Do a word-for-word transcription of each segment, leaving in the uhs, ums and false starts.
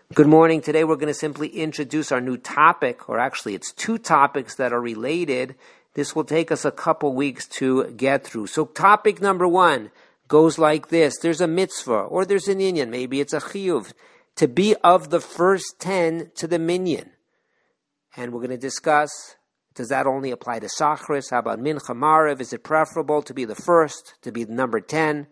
Good morning. Today we're going to simply introduce our new topic, or actually it's two topics that are related. This will take us a couple weeks to get through. So topic number one goes like this. There's a mitzvah, or there's an inyan, maybe it's a chiyuv, to be of the first ten to the minyan. And we're going to discuss, does that only apply to Shachris? How about Mincha Maariv? Is it preferable to be the first, to be number ten?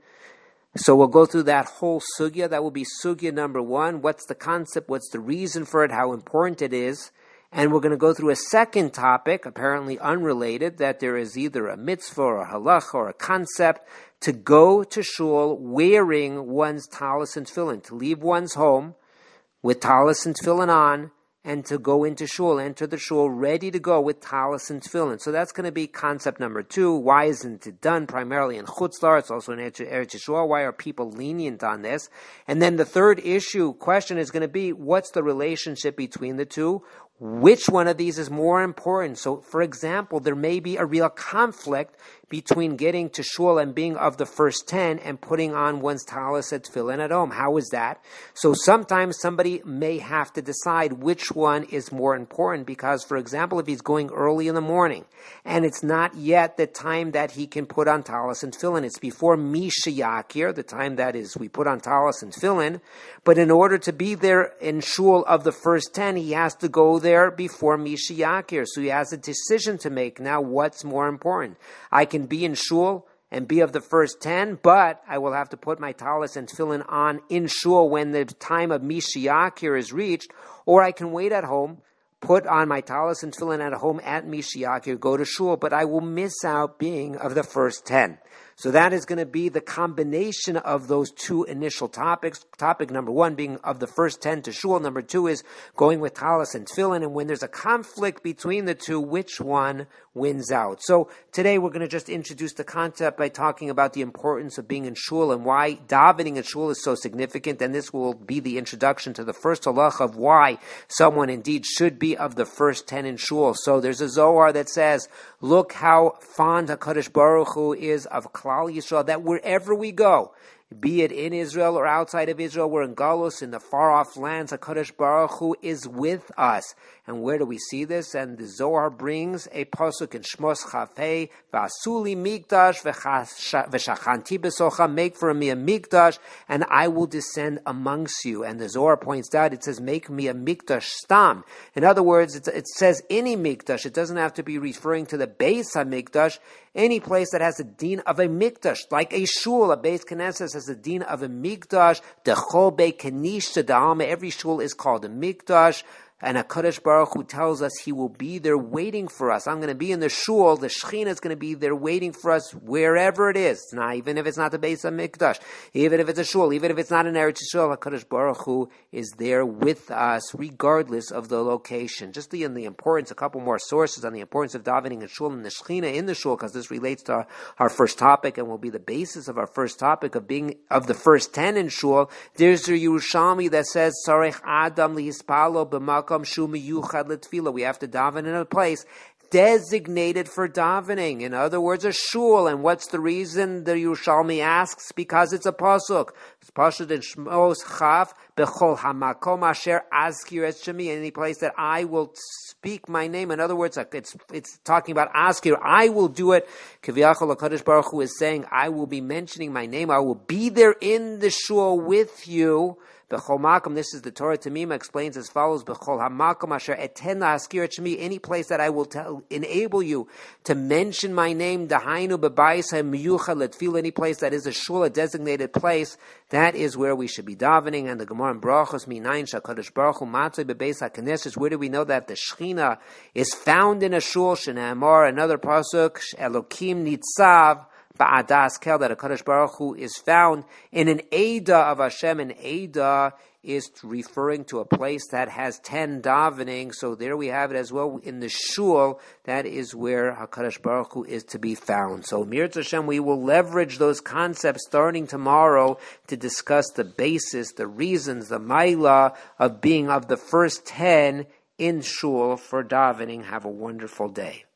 So we'll go through that whole sugya. That will be sugya number one. What's the concept? What's the reason for it? How important it is? And we're going to go through a second topic, apparently unrelated, that there is either a mitzvah or a halacha or a concept to go to shul wearing one's talis and tefillin, to leave one's home with talis and tefillin on, and to go into shul, enter the shul ready to go with talis and tefillin. So that's going to be concept number two. Why isn't it done primarily in Chutz La'aretz, also in Eretz Yisrael? Why are people lenient on this? And then the third issue, question is going to be, what's the relationship between the two? Which one of these is more important? So, for example, there may be a real conflict between getting to shul and being of the first ten and putting on one's talis and tefillin at home. How is that? So sometimes somebody may have to decide which one is more important because, for example, if he's going early in the morning and it's not yet the time that he can put on talis and tefillin, it's before Misha Yakir, the time that is we put on talis and tefillin, but in order to be there in shul of the first ten, he has to go there before Misha Yakir. So he has a decision to make. Now, what's more important? I can be in shul and be of the first ten, but I will have to put my talis and tefillin on in shul when the time of Misha Yakir is reached, or I can wait at home, put on my talis and tefillin at home at Misha Yakir, go to shul, but I will miss out being of the first ten. So that is going to be the combination of those two initial topics. Topic number one being of the first ten to shul. Number two is going with talis and tefillin. And when there's a conflict between the two, which one wins out? So today we're going to just introduce the concept by talking about the importance of being in shul and why davening in shul is so significant. And this will be the introduction to the first halach of why someone indeed should be of the first ten in shul. So there's a Zohar that says, look how fond HaKadosh Baruch Hu is of Klal Yisrael, that wherever we go, be it in Israel or outside of Israel, we're in Galus, in the far-off lands, HaKadosh Baruch Hu is with us. And where do we see this? And the Zohar brings a pasuk in Shmos Chafei, V'asuli mikdash v'shachanti besocha, make for me a mikdash, and I will descend amongst you. And the Zohar points out, it says, make me a mikdash stam. In other words, it, it says any mikdash. It doesn't have to be referring to the Beis HaMikdash. Any place that has a din of a mikdash, like a shul, a Beis Knesset has a din of a mikdash. The chol be kenish da'alma, every shul is called a mikdash. And HaKadosh Baruch Hu tells us He will be there waiting for us. I'm going to be in the shul. The Shekhinah is going to be there waiting for us wherever it is. Now, even if it's not the Beis HaMikdash, even if it's a shul, even if it's not an Eretz Yisrael, HaKadosh Baruch Hu is there with us regardless of the location. Just the, in the importance, a couple more sources on the importance of davening in shul and the Shekhinah in the shul, because this relates to our, our first topic and will be the basis of our first topic of being of the first ten in shul. There's a Yerushalmi that says, Sarech Adam lihispalo b'makom shu miyuchad l'tefillah. We have to daven in a place designated for davening. In other words, a shul. And what's the reason? The Yerushalmi asks, because it's a pasuk. It's pasuk in Shmos Chaf, bechol hamakom asher azkir et shemi, any place that I will speak my name. In other words, it's it's talking about azkir. I will do it. Kiviyachol HaKadosh Baruch Hu is saying, I will be mentioning my name. I will be there in the shul with you. B'chol makom, this is the Torah Tamima, explains as follows: B'chol hamakom asher eten la'askir et shemi, any place that I will tell, enable you to mention my name, dahainu b'bayis ha'miyuchad l'tefillah, any place that is a shul, a designated place, that is where we should be davening. And the Gemara in Brachos, minayin shakadosh baruch hu matzoi bebeis haknesses, where do we know that the Shechina is found in a shul? Shneimar, another pasuk, Elokim nitzav Ba'adas kel, that HaKadosh Baruch Hu is found in an Eidah of Hashem. An Eidah is referring to a place that has ten davening. So there we have it as well. In the shul, that is where HaKadosh Baruch Hu is to be found. So Mirz Hashem, we will leverage those concepts starting tomorrow to discuss the basis, the reasons, the maila of being of the first ten in shul for davening. Have a wonderful day.